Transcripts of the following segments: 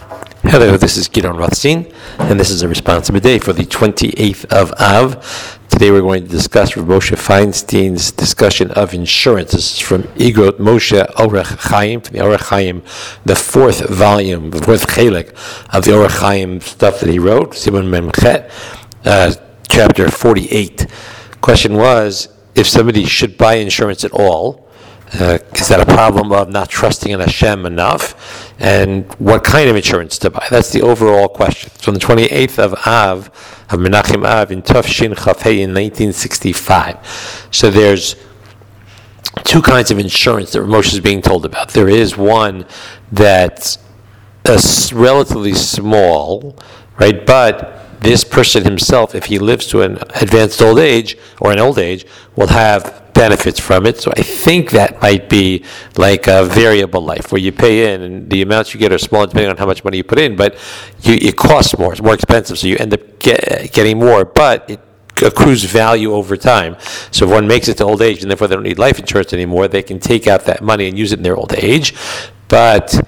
Hello, this is Gidon Rothstein, and this is a responsible day for the 28th of Av. Today we're going to discuss Rav Moshe Feinstein's discussion of insurance. This is from Igrot Moshe Orech Chaim, from the Orech Chaim, the fourth volume, the fourth chelik of the Orech Chaim stuff that he wrote, Simon Memchet, chapter 48. Question was, if somebody should buy insurance at all, is that a problem of not trusting in Hashem enough? And what kind of insurance to buy? That's the overall question. So on the 28th of Av, of Menachem Av, in Tafshin Chafei in 1965. So there's two kinds of insurance that Moshe is being told about. There is one that's relatively small, right? But this person himself, if he lives to an advanced old age or an old age, will have benefits from it. So I think that might be like a variable life where you pay in and the amounts you get are small depending on how much money you put in, but it costs more. It's more expensive, so you end up getting more, but it accrues value over time. So if one makes it to old age and therefore they don't need life insurance anymore, they can take out that money and use it in their old age. But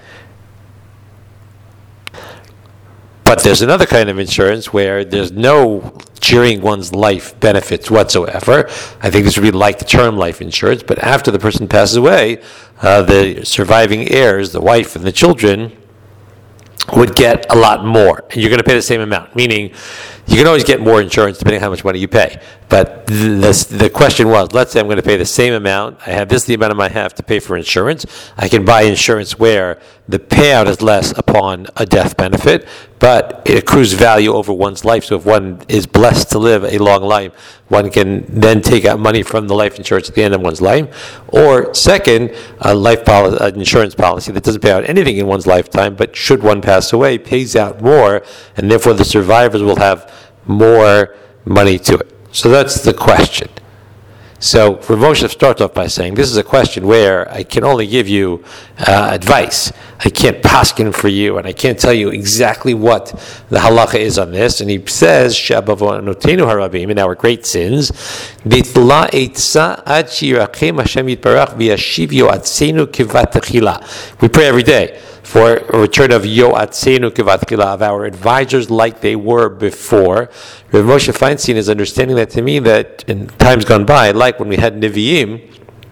there's another kind of insurance where there's no during one's life benefits whatsoever. I think this would be like term life insurance, but after the person passes away, the surviving heirs, the wife and the children, would get a lot more. And you're going to pay the same amount, meaning you can always get more insurance depending on how much money you pay. But the question was, let's say I'm going to pay the same amount. I have the amount I have to pay for insurance. I can buy insurance where the payout is less upon a death benefit, but it accrues value over one's life. So if one is blessed to live a long life, one can then take out money from the life insurance at the end of one's life. Or second, an insurance policy that doesn't pay out anything in one's lifetime, but should one pass away, pays out more, and therefore the survivors will have more money to it. So that's the question. So Rav Moshe starts off by saying, this is a question where I can only give you advice. I can't paskin for you, and I can't tell you exactly what the halacha is on this. And he says, She'abavonotenu harabim, in our great sins, Bitla eitza ad shirachem Hashem yitbarach v'yashiv yoatzenu kivat techila. We pray every day for a return of yoatzenu kivat techila, of our advisors like they were before. Rav Moshe Feinstein is understanding that to mean that in times gone by, like when we had Nevi'im,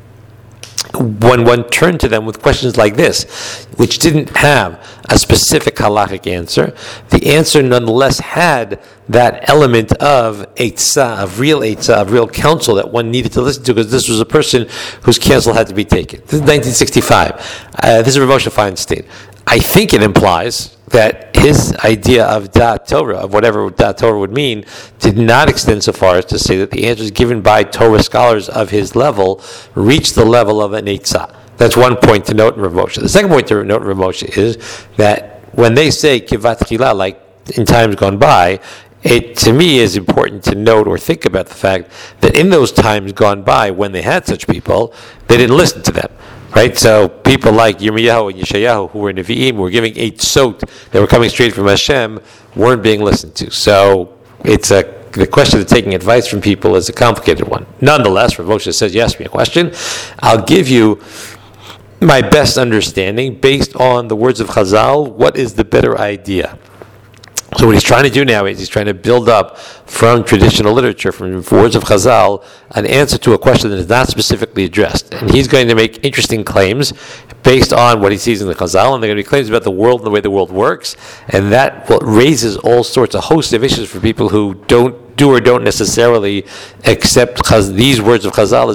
when one turned to them with questions like this, which didn't have a specific halachic answer, the answer nonetheless had that element of eitzah, of real counsel that one needed to listen to, because this was a person whose counsel had to be taken. This is 1965. This is Rav Moshe Feinstein. I think it implies that his idea of Da'at Torah, of whatever Da'at Torah would mean, did not extend so far as to say that the answers given by Torah scholars of his level reached the level of an eitzah. That's one point to note in Rav Moshe. The second point to note in Rav Moshe is that when they say kivat chila, like in times gone by, it to me is important to note or think about the fact that in those times gone by, when they had such people, they didn't listen to them. Right, so people like Yirmiyahu and Yeshayahu, who were Nevi'im, who were giving eitzot that were coming straight from Hashem, weren't being listened to. So the question of taking advice from people is a complicated one. Nonetheless, Rav Moshe says, you asked me a question. I'll give you my best understanding based on the words of Chazal. What is the better idea? So what he's trying to do now is he's trying to build up from traditional literature, from words of Chazal, an answer to a question that is not specifically addressed. And he's going to make interesting claims based on what he sees in the Chazal, and they're going to be claims about the world and the way the world works, and that raises all sorts of host of issues for people who don't necessarily accept these words of Chazal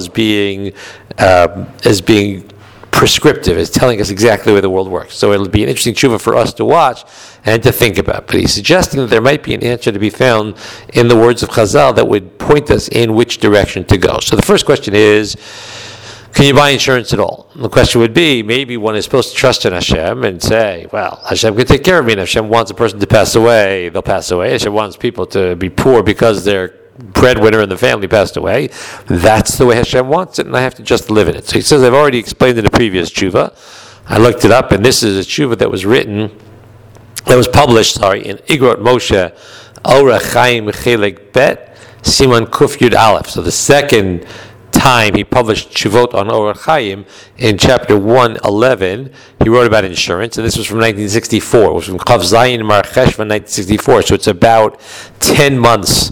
as being prescriptive, is telling us exactly the way the world works. So it'll be an interesting tshuva for us to watch and to think about. But he's suggesting that there might be an answer to be found in the words of Chazal that would point us in which direction to go. So the first question is, can you buy insurance at all? And the question would be, maybe one is supposed to trust in Hashem and say, well, Hashem can take care of me, and Hashem wants a person to pass away, they'll pass away. Hashem wants people to be poor because they're breadwinner in the family passed away. That's the way Hashem wants it, and I have to just live in it. So he says, I've already explained in a previous tshuva. I looked it up, and this is a tshuva that was published in Igrot Moshe Orech Chaim Chelik Bet Siman Kuf Yud Aleph. So the second time he published Tshuvot on Orach Chaim in chapter 111. He wrote about insurance, and this was from 1964. It was from Chav Zayin Mar Cheshvan 1964. So it's about 10 months,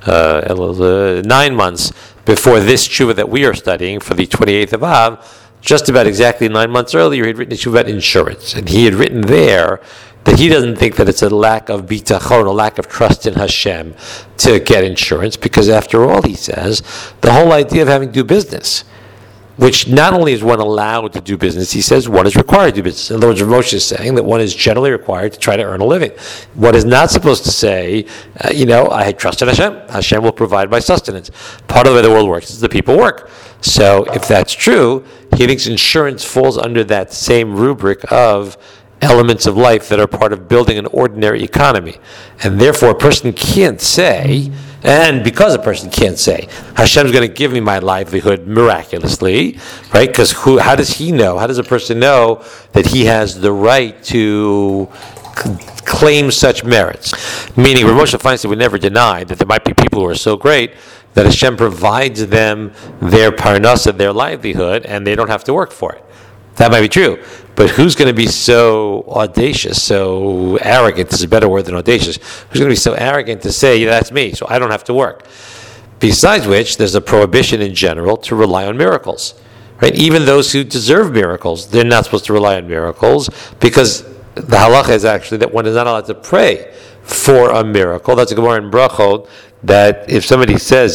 9 months before this tshuva that we are studying for the 28th of Av. Just about exactly 9 months earlier, he had written a tshuva about insurance, and he had written there that he doesn't think that it's a lack of bitachon, a lack of trust in Hashem to get insurance, because after all, he says, the whole idea of having to do business, which not only is one allowed to do business, he says one is required to do business. In other words, Moshe is saying that one is generally required to try to earn a living. One is not supposed to say, I trust in Hashem. Hashem will provide my sustenance. Part of the way the world works is the people work. So if that's true, he thinks insurance falls under that same rubric of elements of life that are part of building an ordinary economy. And therefore, a person can't say, and because a person can't say, Hashem's going to give me my livelihood miraculously, right? Because how does he know? How does a person know that he has the right to claim such merits? Meaning, Rav Moshe Feinstein would never deny that there might be people who are so great that Hashem provides them their parnasa, their livelihood, and they don't have to work for it. That might be true. But who's going to be so audacious, so arrogant, is a better word than audacious, who's going to be so arrogant to say, that's me, so I don't have to work? Besides which, there's a prohibition in general to rely on miracles. Right? Even those who deserve miracles, they're not supposed to rely on miracles, because the halacha is actually that one is not allowed to pray for a miracle. That's a Gemara in Brachot, that if somebody says,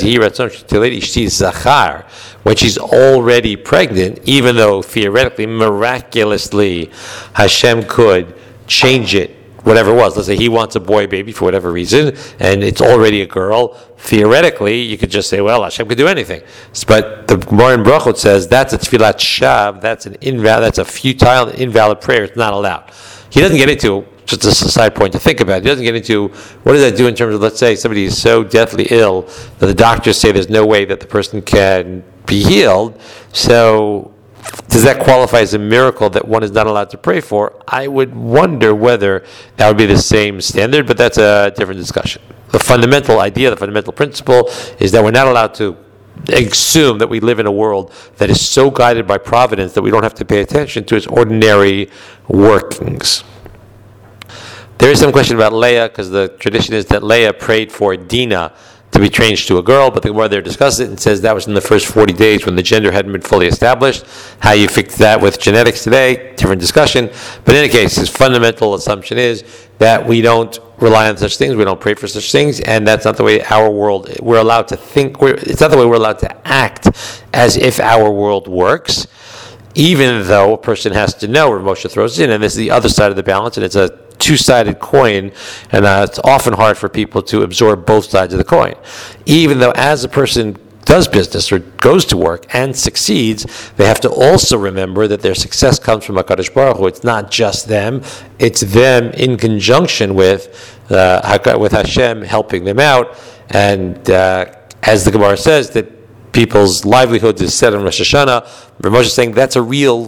Zachar, when she's already pregnant, even though theoretically, miraculously, Hashem could change it, whatever it was. Let's say he wants a boy baby for whatever reason, and it's already a girl. Theoretically, you could just say, well, Hashem could do anything. But the Gemara in Brachot says that's a tefillat shav, that's a futile, invalid prayer. It's not allowed. He doesn't get into, just a side point to think about, he doesn't get into what does that do in terms of, let's say somebody is so deathly ill that the doctors say there's no way that the person can be healed. So does that qualify as a miracle that one is not allowed to pray for? I would wonder whether that would be the same standard, but that's a different discussion. The fundamental idea, the fundamental principle is that we're not allowed to assume that we live in a world that is so guided by providence that we don't have to pay attention to its ordinary workings. There is some question about Leah, because the tradition is that Leah prayed for Dinah to be changed to a girl, but the Gemara there discusses it and says that was in the first 40 days when the gender hadn't been fully established. How you fix that with genetics today, different discussion. But in any case, his fundamental assumption is that we don't rely on such things, we don't pray for such things, and that's not the way our world, we're allowed to think, it's not the way we're allowed to act as if our world works, even though a person has to know, where Moshe throws in, and this is the other side of the balance, and it's a two-sided coin, and it's often hard for people to absorb both sides of the coin. Even though as a person does business or goes to work and succeeds, they have to also remember that their success comes from HaKadosh Baruch Hu. It's not just them, it's them in conjunction with Hashem helping them out. And as the Gemara says, that people's livelihood is set on Rosh Hashanah, Rav Moshe is saying that's a real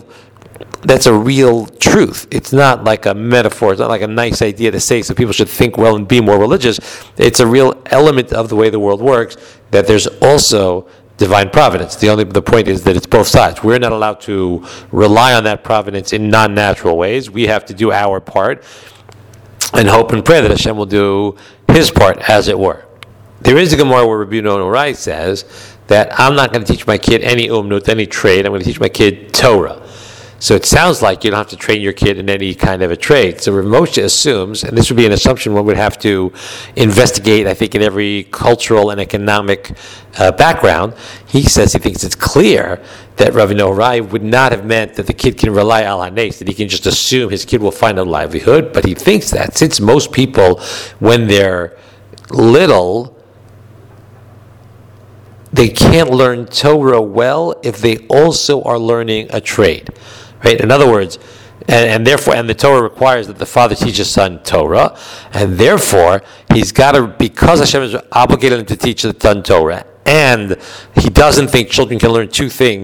truth. It's not like a metaphor. It's not like a nice idea to say so people should think well and be more religious. It's a real element of the way the world works, that there's also divine providence. The point is that it's both sides. We're not allowed to rely on that providence in non-natural ways. We have to do our part and hope and pray that Hashem will do his part, as it were. There is a Gemara where Rabbi Norai says that I'm not going to teach my kid any umnut, any trade. I'm going to teach my kid Torah. So it sounds like you don't have to train your kid in any kind of a trade. So Rav Moshe assumes, and this would be an assumption one would have to investigate, I think, in every cultural and economic background. He says he thinks it's clear that Rabbi Norai would not have meant that the kid can rely al hanes, that he can just assume his kid will find a livelihood. But he thinks that since most people, when they're little, they can't learn Torah well if they also are learning a trade. Right? In other words, and therefore, and the Torah requires that the father teach his son Torah, and therefore he's got to, because Hashem is obligated him to teach the son Torah, and he doesn't think children can learn two things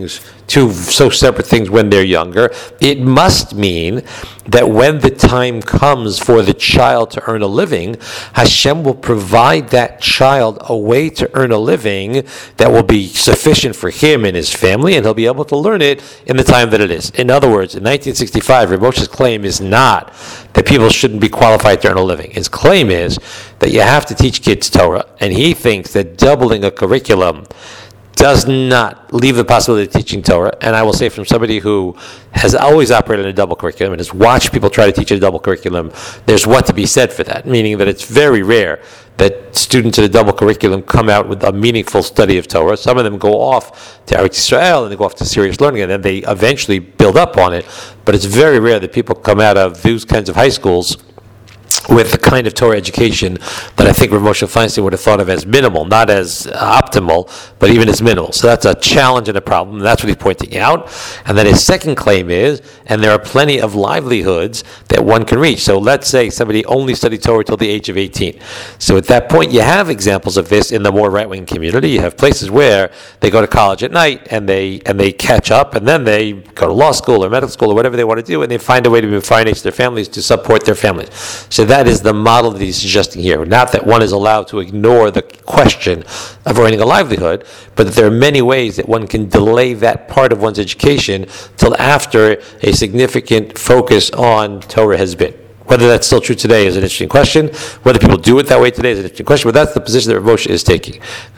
two so separate things when they're younger. It must mean that when the time comes for the child to earn a living, Hashem will provide that child a way to earn a living that will be sufficient for him and his family, and he'll be able to learn it in the time that it is. In other words, in 1965, Rav Moshe's claim is not that people shouldn't be qualified to earn a living. His claim is that you have to teach kids Torah, and he thinks that doubling a curriculum does not leave the possibility of teaching Torah. And I will say, from somebody who has always operated in a double curriculum and has watched people try to teach a double curriculum, there's what to be said for that, meaning that it's very rare that students in a double curriculum come out with a meaningful study of Torah. Some of them go off to Eretz Yisrael and they go off to serious learning, and then they eventually build up on it. But it's very rare that people come out of those kinds of high schools with the kind of Torah education that I think Rav Moshe Feinstein would have thought of as minimal, not as optimal, but even as minimal. So that's a challenge and a problem, and that's what he's pointing out. And then his second claim is, and there are plenty of livelihoods that one can reach. So let's say somebody only studied Torah till the age of 18. So at that point, you have examples of this in the more right-wing community. You have places where they go to college at night, and they catch up, and then they go to law school or medical school or whatever they want to do, and they find a way to finance their families, to support their families. So that is the model that he's suggesting here. Not that one is allowed to ignore the question of earning a livelihood, but that there are many ways that one can delay that part of one's education till after a significant focus on Torah has been. Whether that's still true today is an interesting question. Whether people do it that way today is an interesting question, but that's the position that Rav Moshe is taking.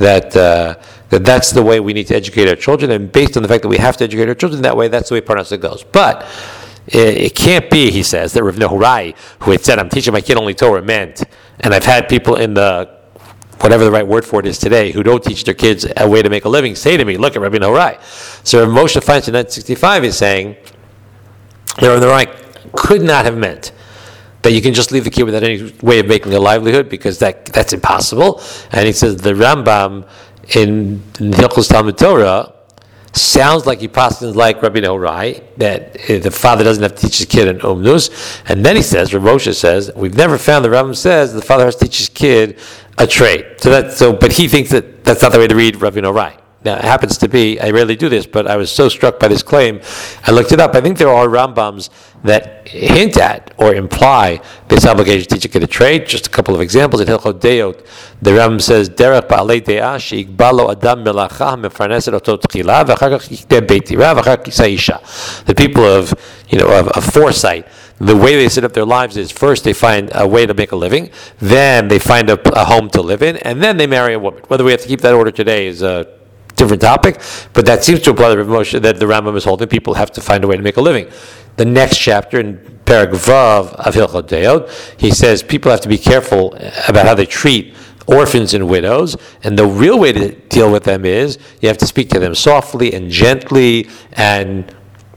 That's the way we need to educate our children, and based on the fact that we have to educate our children that way, that's the way Parnasa goes. But it can't be, he says, that Rav Nehorai, who had said, I'm teaching my kid only Torah, meant, and I've had people in the, whatever the right word for it is today, who don't teach their kids a way to make a living, say to me, look at Rabbi Nehorai. So Rav Moshe Feinstein in 1965 is saying that Rav Nehorai could not have meant that you can just leave the kid without any way of making a livelihood, because that's impossible. And he says the Rambam in Hilchos Talmud Torah sounds like he passes like Rabbi Nehorai, that the father doesn't have to teach his kid an umnus. And then he says, Rav Moshe says, we've never found, the Rambam says, the father has to teach his kid a trade. But he thinks that that's not the way to read Rabbi Nehorai. Now, it happens to be, I rarely do this, but I was so struck by this claim, I looked it up. I think there are Rambams that hint at or imply this obligation to teach a kid a trade. Just a couple of examples. In Hilchot Deot, the Rambam says, Derech ba'alei de'ah she'ikbalo adam melacha mefarneset oto tchila v'achar kach yikdeh beit dira v'achar kisa isha. The people of foresight, the way they set up their lives is first they find a way to make a living, then they find a home to live in, and then they marry a woman. Whether we have to keep that order today is a different topic, but that seems to apply to Rav Moshe, that the Rambam is holding. People have to find a way to make a living. The next chapter in Perek Vav of Hilchot Deot, he says people have to be careful about how they treat orphans and widows, and the real way to deal with them is you have to speak to them softly and gently, and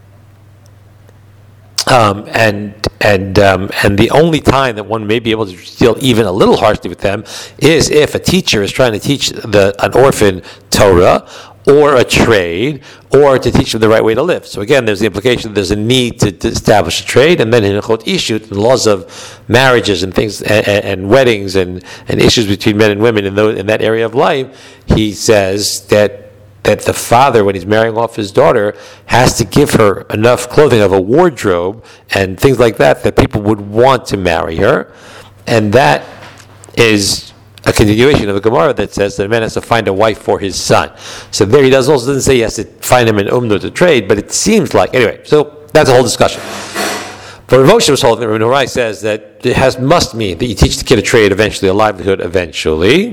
the only time that one may be able to deal even a little harshly with them is if a teacher is trying to teach an orphan Torah or a trade, or to teach them the right way to live. So again, there's the implication that there's a need to establish a trade, and then in Hilchot Ishut, the laws of marriages and things, and weddings and issues between men and women in that area of life, he says that the father, when he's marrying off his daughter, has to give her enough clothing, of a wardrobe and things like that people would want to marry her. And that is a continuation of the Gemara that says that a man has to find a wife for his son. So there he doesn't say he has to find him an umnu to trade, but it seems like, anyway, so that's a whole discussion. But Rav Moshe was holding, Rav Nehorai says that it must mean that you teach the kid a trade eventually, a livelihood eventually.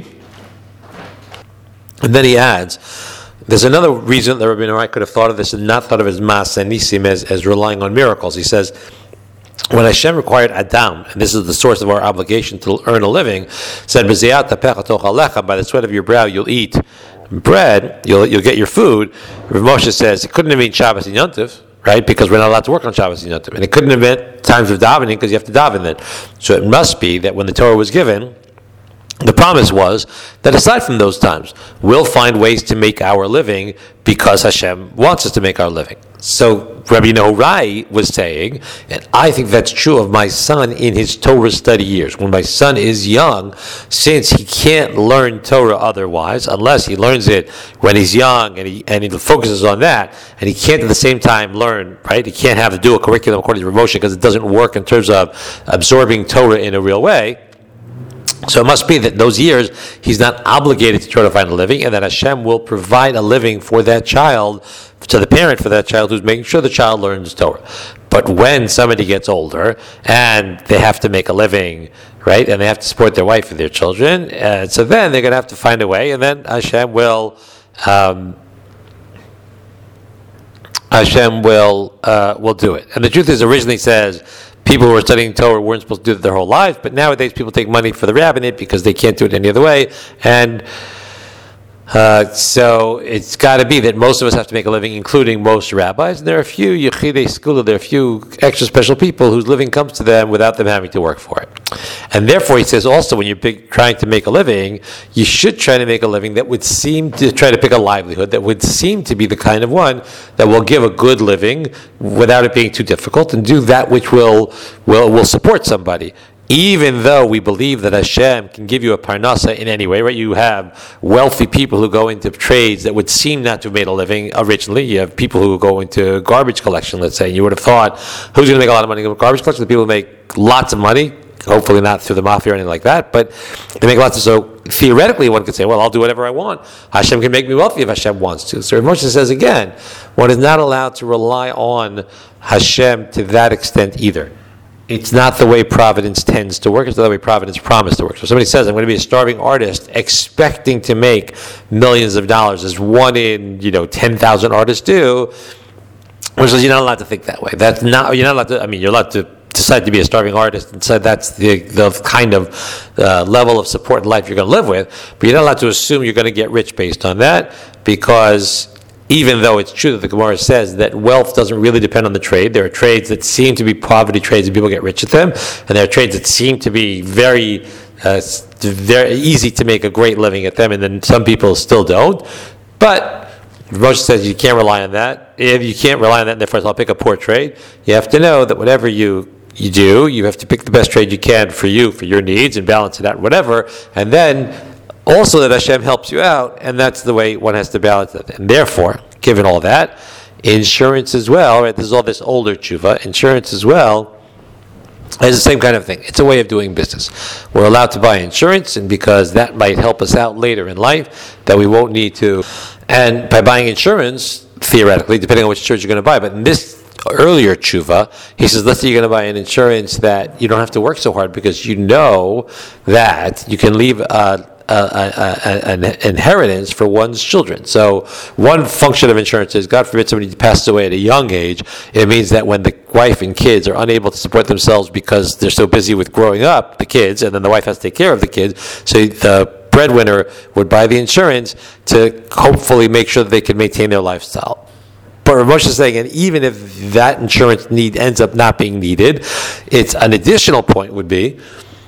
And then he adds, there's another reason that Rabbi Nehorai could have thought of this and not thought of as Maaseh Nisim, as relying on miracles. He says, when Hashem required Adam, and this is the source of our obligation to earn a living, said, "B'zeyat tapecha toch alecha," by the sweat of your brow you'll eat bread, you'll get your food. Rav Moshe says it couldn't have been Shabbos and Yontif, right? Because we're not allowed to work on Shabbos and Yontif, and it couldn't have been times of davening because you have to daven then. So it must be that when the Torah was given, the promise was that aside from those times, we'll find ways to make our living because Hashem wants us to make our living. So Rabbi Nehorai was saying, and I think that's true of my son in his Torah study years. When my son is young, since he can't learn Torah otherwise, unless he learns it when he's young and he focuses on that, and he can't at the same time learn, right? He can't have to do a curriculum according to Rav Moshe because it doesn't work in terms of absorbing Torah in a real way. So it must be that those years he's not obligated to try to find a living, and that Hashem will provide a living for that child, to the parent for that child who's making sure the child learns Torah. But when somebody gets older and they have to make a living, right, and they have to support their wife and their children, so then they're going to have to find a way, and then Hashem will do it. And the truth is, originally says, people who were studying Torah weren't supposed to do it their whole lives, but nowadays people take money for the rabbinate because they can't do it any other way. And so it's got to be that most of us have to make a living, including most rabbis. And there are a few Yechidei Skula, there are a few extra special people whose living comes to them without them having to work for it. And therefore, he says also, when you're trying to make a living, you should try to make a living that would seem to try to pick a livelihood that would seem to be the kind of one that will give a good living without it being too difficult, and do that which will support somebody. Even though we believe that Hashem can give you a parnasa in any way, right? You have wealthy people who go into trades that would seem not to have made a living originally. You have people who go into garbage collection, let's say, and you would have thought, who's going to make a lot of money in garbage collection? The people who make lots of money, hopefully not through the mafia or anything like that, but they make lots of, so theoretically one could say, well, I'll do whatever I want. Hashem can make me wealthy if Hashem wants to. So Rav Moshe says again, one is not allowed to rely on Hashem to that extent either. It's not the way providence tends to work. It's not the way providence promised to work. So somebody says, I'm going to be a starving artist expecting to make millions of dollars, as one in 10,000 artists do. Which is, you're not allowed to think that way. That's not, you're not allowed to, you're allowed to decide to be a starving artist and say that's the kind of level of support in life you're going to live with, but you're not allowed to assume you're going to get rich based on that, because even though it's true that the Gemara says that wealth doesn't really depend on the trade, there are trades that seem to be poverty trades and people get rich at them, and there are trades that seem to be very easy to make a great living at them, and then some people still don't. But Moshe says you can't rely on that. If you can't rely on that, therefore I'll pick a poor trade. You have to know that whatever you do, you have to pick the best trade you can for you, for your needs, and balance it out, whatever, and then also that Hashem helps you out, and that's the way one has to balance it. And therefore, given all that, insurance as well, right? There's all this older tshuva, insurance as well is the same kind of thing. It's a way of doing business. We're allowed to buy insurance, and because that might help us out later in life, that we won't need to. And by buying insurance, theoretically, depending on which insurance you're going to buy, but in this earlier tshuva, he says, let's say you're going to buy an insurance that you don't have to work so hard, because you know that you can leave an inheritance for one's children. So one function of insurance is, God forbid somebody passes away at a young age, it means that when the wife and kids are unable to support themselves because they're so busy with growing up the kids, and then the wife has to take care of the kids, so the breadwinner would buy the insurance to hopefully make sure that they can maintain their lifestyle. But Rav Moshe is saying, and even if that insurance need ends up not being needed, it's an additional point would be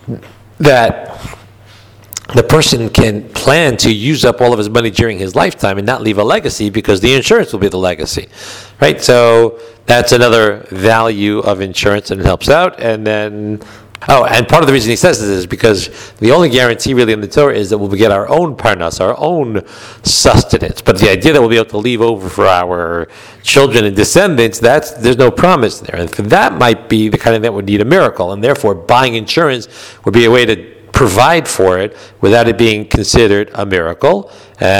that the person can plan to use up all of his money during his lifetime and not leave a legacy, because the insurance will be the legacy, right? So that's another value of insurance, and it helps out. And then, and part of the reason he says this is because the only guarantee really in the Torah is that we'll get our own parnas, our own sustenance. But the idea that we'll be able to leave over for our children and descendants, there's no promise there. And that might be the kind of thing that would need a miracle. And therefore, buying insurance would be a way to provide for it without it being considered a miracle.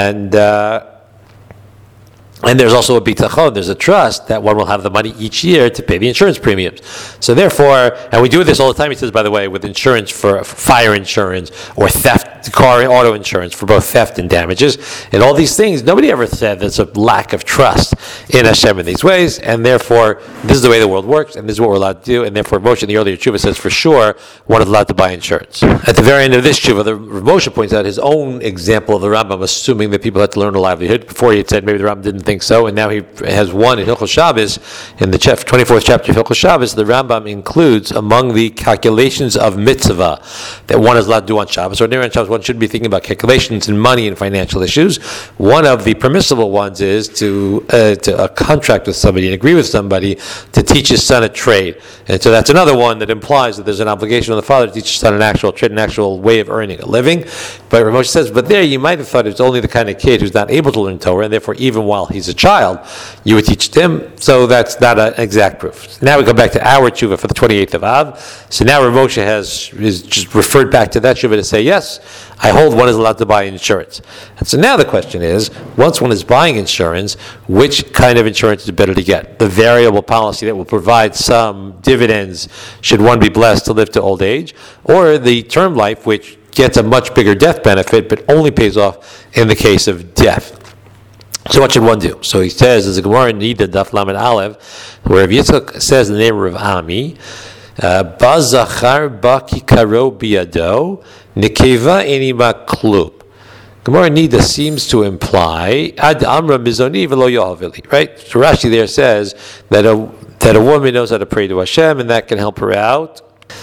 And there's also a bitachon, there's a trust that one will have the money each year to pay the insurance premiums. So therefore, and we do this all the time, he says, by the way, with insurance for fire insurance or theft, car and auto insurance for both theft and damages, and all these things, nobody ever said there's a lack of trust in Hashem in these ways, and therefore, this is the way the world works, and this is what we're allowed to do, and therefore, Moshe in the earlier tshuva says, for sure, one is allowed to buy insurance. At the very end of this tshuva, Moshe points out his own example of the Rambam, assuming that people had to learn a livelihood. Before he had said maybe the Rambam didn't think so, and now he has one in Hilchos Shabbos. In the 24th chapter of Hilchos Shabbos, the Rambam includes among the calculations of mitzvah that one is allowed to do on Shabbos. Ordinarily on Shabbos, one should be thinking about calculations in money and financial issues. One of the permissible ones is to contract with somebody and agree with somebody to teach his son a trade. And so that's another one that implies that there's an obligation on the father to teach his son an actual trade, an actual way of earning a living. But Rav Moshe says, but there you might have thought it's only the kind of kid who's not able to learn Torah, and therefore even while he's a child, you would teach him. So that's not an exact proof. Now we go back to our tshuva for the 28th of Av. So now Rav Moshe is just referred back to that tshuva to say, yes, I hold one is allowed to buy insurance. And so now the question is, once one is buying insurance, which kind of insurance is better to get? The variable policy that will provide some dividends should one be blessed to live to old age, or the term life which gets a much bigger death benefit but only pays off in the case of death. So what should one do? So he says, there's a Gemara in Nida Daf Lamed Aleph, where Rav Yitzchak says in the name of Rav Ami, Ba zachar ba kikaro biyado, nekeva enima klub. Gemara Nida seems to imply, ad amra mizoni v'lo yohavili, right? So Rashi there says that a woman knows how to pray to Hashem, and that can help her out.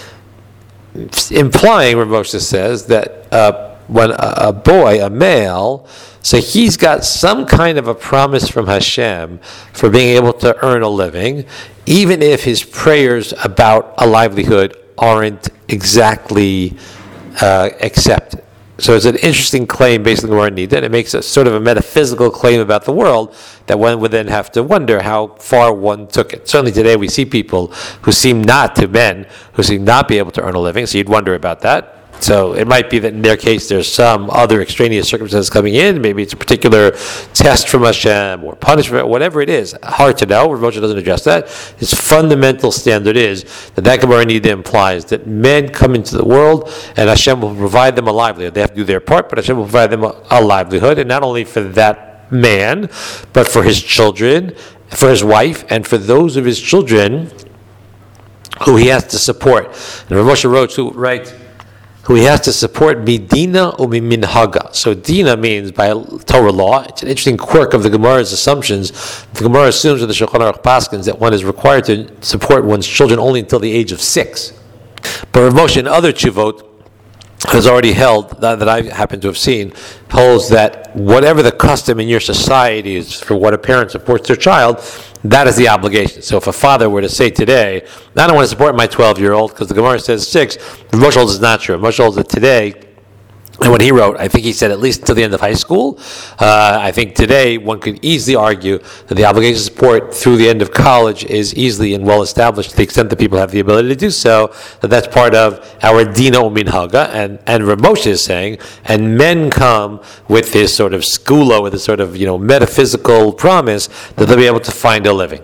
Implying, Rav Moshe says, that when a boy, a male, so he's got some kind of a promise from Hashem for being able to earn a living, even if his prayers about a livelihood aren't exactly accepted. So it's an interesting claim based on the Gemara Nida, and it makes a sort of a metaphysical claim about the world that one would then have to wonder how far one took it. Certainly today we see people who seem not be able to earn a living, so you'd wonder about that. So it might be that in their case there's some other extraneous circumstances coming in. Maybe it's a particular test from Hashem or punishment, whatever it is. Hard to know. Rav Moshe doesn't address that. His fundamental standard is that Gemara Nida implies that men come into the world and Hashem will provide them a livelihood. They have to do their part, but Hashem will provide them a livelihood, and not only for that man, but for his children, for his wife, and for those of his children who he has to support. And Rav Moshe writes, who he has to support midina or minhaga. So dina means by Torah law. It's an interesting quirk of the Gemara's assumptions. The Gemara assumes with the Shulchan Aruch Paskins that one is required to support one's children only until the age of 6. But Rav Moshe and other tshuvot has already held, that I happen to have seen, holds that whatever the custom in your society is for what a parent supports their child, that is the obligation. So if a father were to say today, I don't want to support my 12-year-old because the Gemara says 6, Moshe holds is not true. Moshe holds that today, and when he wrote, I think he said at least until the end of high school. I think today one could easily argue that the obligation to support through the end of college is easily and well established to the extent that people have the ability to do so, that's part of our dina or minhaga. And Rav Moshe is saying, and men come with this sort of skula, with this sort of metaphysical promise that they'll be able to find a living.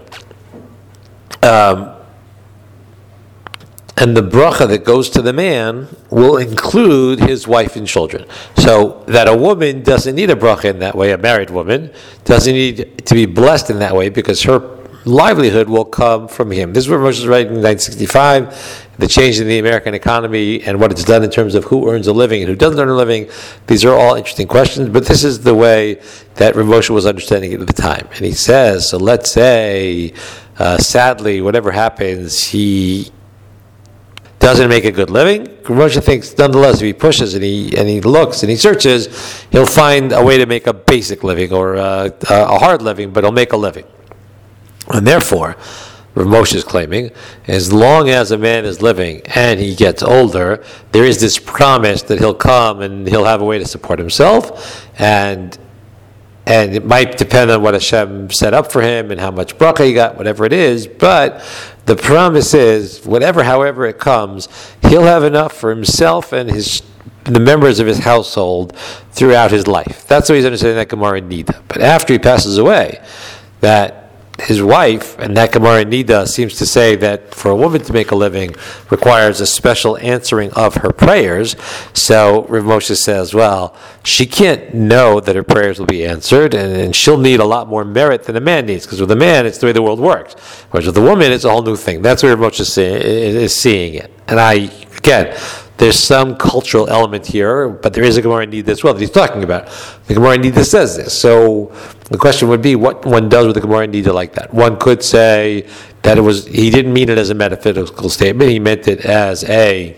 And the bracha that goes to the man will include his wife and children. So that a woman doesn't need a bracha in that way, a married woman doesn't need to be blessed in that way because her livelihood will come from him. This is what Moshe is writing in 1965, the change in the American economy and what it's done in terms of who earns a living and who doesn't earn a living. These are all interesting questions, but this is the way that Rav Moshe was understanding it at the time. And he says, so let's say, sadly, whatever happens, he doesn't make a good living. Moshe thinks, nonetheless, if he pushes and he looks and he searches, he'll find a way to make a basic living or a hard living, but he'll make a living. And therefore, Rav Moshe is claiming, as long as a man is living and he gets older, there is this promise that he'll come and he'll have a way to support himself, and it might depend on what Hashem set up for him and how much bracha he got, whatever it is, but the promise is, however it comes, he'll have enough for himself and the members of his household throughout his life. That's what he's understanding that Gemara Nida. But after he passes away, that his wife, and that Gemara Nida seems to say that for a woman to make a living requires a special answering of her prayers. So Rav Moshe says, well, she can't know that her prayers will be answered, and she'll need a lot more merit than a man needs, because with a man, it's the way the world works. Whereas with a woman, it's a whole new thing. That's where Rav Moshe is seeing it. And the there's some cultural element here, but there is a Gemara Nida as well that he's talking about. The Gemara Nida says this. So the question would be what one does with the Gemara Nida like that. One could say that he didn't mean it as a metaphysical statement. He meant it as a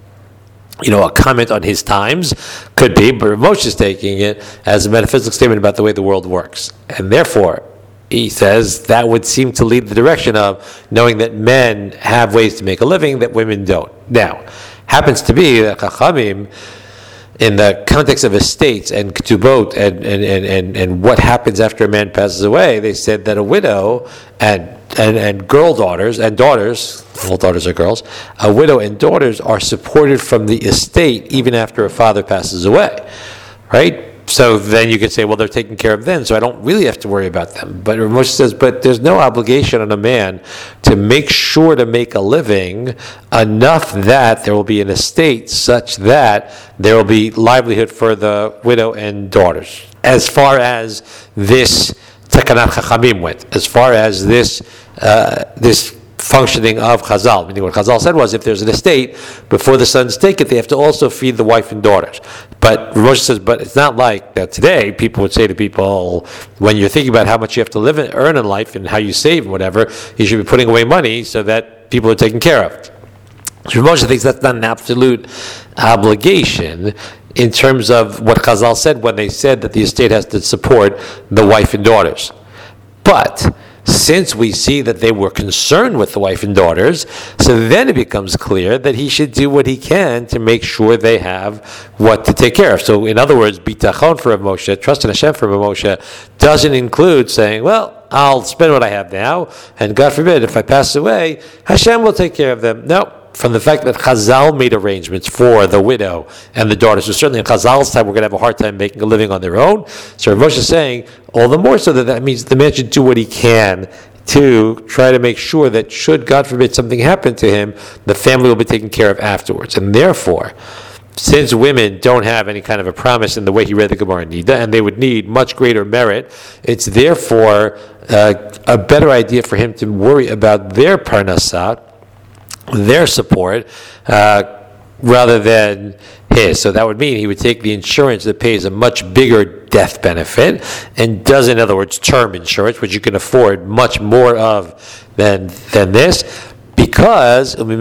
comment on his times, could be, but Moshe is taking it as a metaphysical statement about the way the world works. And therefore, he says that would seem to lead the direction of knowing that men have ways to make a living that women don't. Now, happens to be that Chachamim, in the context of estates and ketubot and what happens after a man passes away, they said that a widow and girl daughters and daughters, all daughters are girls, a widow and daughters are supported from the estate even after a father passes away, right? So then you could say, well, they're taken care of then, so I don't really have to worry about them. But Moshe says, but there's no obligation on a man to make sure to make a living enough that there will be an estate such that there will be livelihood for the widow and daughters. As far as this Takanat Chachamim went, as far as this functioning of Chazal, meaning what Chazal said was, if there's an estate, before the sons take it, they have to also feed the wife and daughters. But Moshe says, but it's not like that today. People would say to people, when you're thinking about how much you have to earn in life and how you save and whatever, you should be putting away money so that people are taken care of. So Moshe thinks that's not an absolute obligation in terms of what Chazal said when they said that the estate has to support the wife and daughters. But since we see that they were concerned with the wife and daughters, so then it becomes clear that he should do what he can to make sure they have what to take care of. So in other words, bitachon for Rav Moshe, trust in Hashem for Rav Moshe, doesn't include saying, well, I'll spend what I have now, and God forbid, if I pass away, Hashem will take care of them. No. From the fact that Chazal made arrangements for the widow and the daughters, so certainly in Chazal's time, we're going to have a hard time making a living on their own. So Rav Moshe is saying, all the more so that means the man should do what he can to try to make sure that should, God forbid, something happen to him, the family will be taken care of afterwards. And therefore, since women don't have any kind of a promise in the way he read the Gemara Nida, and they would need much greater merit, it's therefore a better idea for him to worry about their parnasah, their support, rather than his. So that would mean he would take the insurance that pays a much bigger death benefit and does, in other words, term insurance, which you can afford much more of than this. Because right,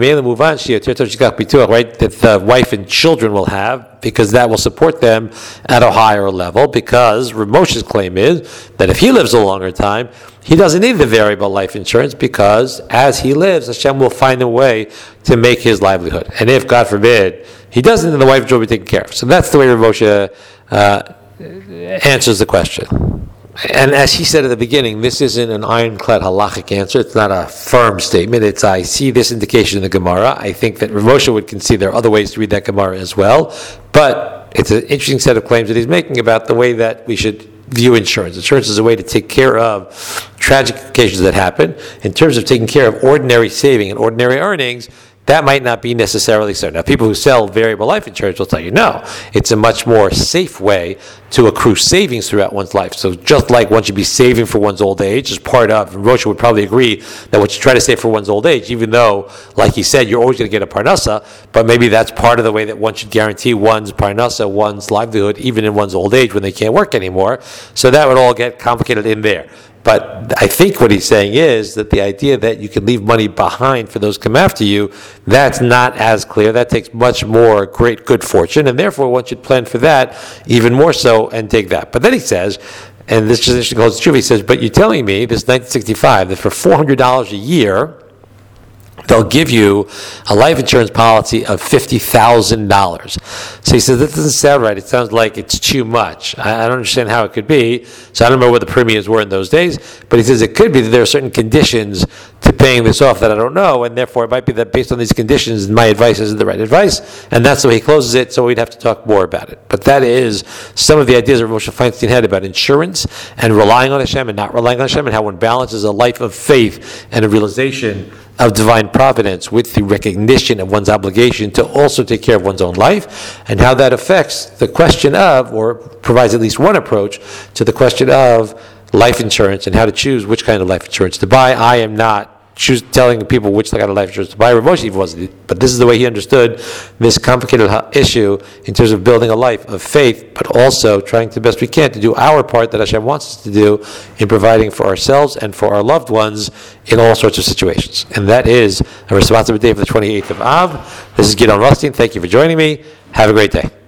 that the wife and children will have, because that will support them at a higher level. Because Rav Moshe's claim is that if he lives a longer time, he doesn't need the variable life insurance, because as he lives, Hashem will find a way to make his livelihood. And if, God forbid, he doesn't, then the wife will be taken care of. So that's the way Rav Moshe answers the question. And as he said at the beginning, this isn't an ironclad halachic answer. It's not a firm statement. It's, I see this indication in the Gemara. I think that Rav Moshe would concede there are other ways to read that Gemara as well. But it's an interesting set of claims that he's making about the way that we should view insurance. Insurance is a way to take care of tragic occasions that happen. In terms of taking care of ordinary saving and ordinary earnings, that might not be necessarily so. Now, people who sell variable life insurance will tell you, no, it's a much more safe way to accrue savings throughout one's life. So just like one should be saving for one's old age, as part of, and Rocha would probably agree that one should try to save for one's old age, even though, like he said, you're always going to get a parnasa, but maybe that's part of the way that one should guarantee one's parnasa, one's livelihood, even in one's old age when they can't work anymore. So that would all get complicated in there. But I think what he's saying is that the idea that you can leave money behind for those who come after you, that's not as clear. That takes much more great good fortune, and therefore one should plan for that even more so and take that. But then he says, and this is interesting, holds true, he says, but you're telling me, this 1965, that for $400 a year, they'll give you a life insurance policy of $50,000. So he says, that doesn't sound right. It sounds like it's too much. I don't understand how it could be. So I don't know what the premiums were in those days. But he says it could be that there are certain conditions to paying this off that I don't know. And therefore, it might be that based on these conditions, my advice isn't the right advice. And that's the way he closes it. So we'd have to talk more about it. But that is some of the ideas that Moshe Feinstein had about insurance and relying on Hashem and not relying on Hashem, and how one balances a life of faith and a realization of divine providence with the recognition of one's obligation to also take care of one's own life, and how that affects the question of, or provides at least one approach to the question of life insurance and how to choose which kind of life insurance to buy. I am not telling people which kind of life insurance to buy. Rav Moshe wasn't, but this is the way he understood this complicated issue in terms of building a life of faith, but also trying to the best we can to do our part that Hashem wants us to do in providing for ourselves and for our loved ones in all sorts of situations. And that is a responsibility for the 28th of Av. This is Gidon Rothstein. Thank you for joining me. Have a great day.